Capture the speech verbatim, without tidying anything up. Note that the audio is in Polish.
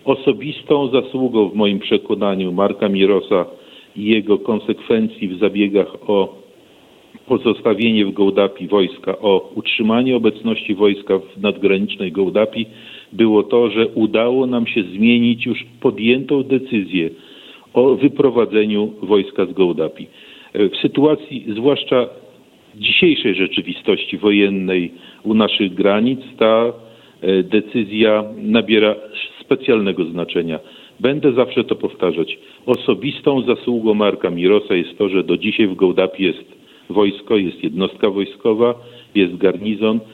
Osobistą zasługą w moim przekonaniu Marka Mirosa i jego konsekwencji w zabiegach o pozostawienie w Gołdapi wojska, o utrzymanie obecności wojska w nadgranicznej Gołdapi było to, że udało nam się zmienić już podjętą decyzję o wyprowadzeniu wojska z Gołdapi. W sytuacji zwłaszcza dzisiejszej rzeczywistości wojennej u naszych granic ta decyzja nabiera specjalnego znaczenia. Będę zawsze to powtarzać. Osobistą zasługą Marka Mirosa jest to, że do dzisiaj w Gołdapi jest wojsko, jest jednostka wojskowa, jest garnizon.